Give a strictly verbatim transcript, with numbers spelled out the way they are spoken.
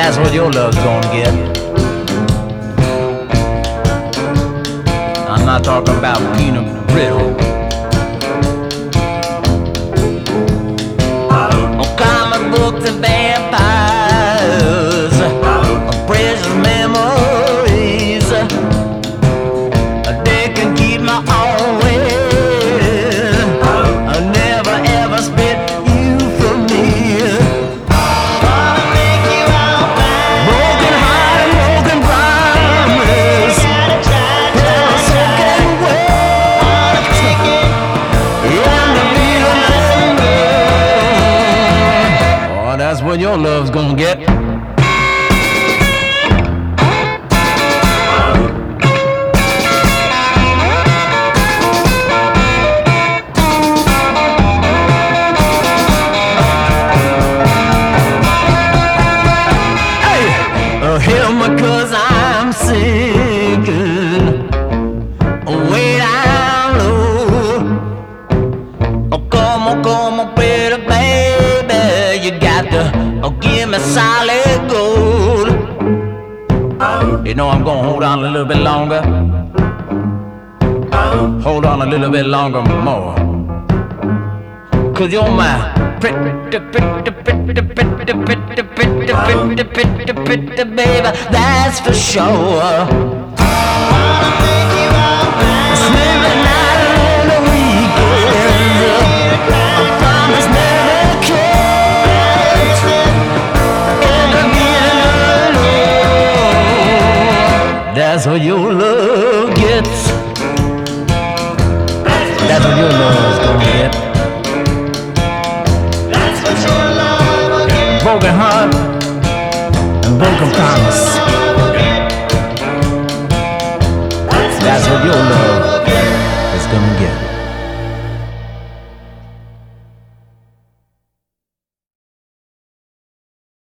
That's what your love's gonna get. I'm not talking about peanut brittle. Oh, comic books and vampires, precious memories. They can keep my own way. I'll never ever spit you from me. Wanna make you all mine. Broken heart and broken promise. Gotta try, try, try. Wanna make it. And the feeling love. Oh, that's what your love's gonna get. Cause I'm sinking way down low. Oh, come on, come on, pretty baby, you got to oh, give me solid gold. You know I'm gonna hold on a little bit longer. Hold on a little bit longer more. Cause you're my pretty, pretty, pretty, pretty, pretty, pretty, pretty, pretty, pretty, pretty baby, that's for sure. Sleeping night on the weekend, I promise never kiss. And again, that's what your love gets. That's what your love's gonna get. Broken heart and broken promise. That's what your love is gonna get.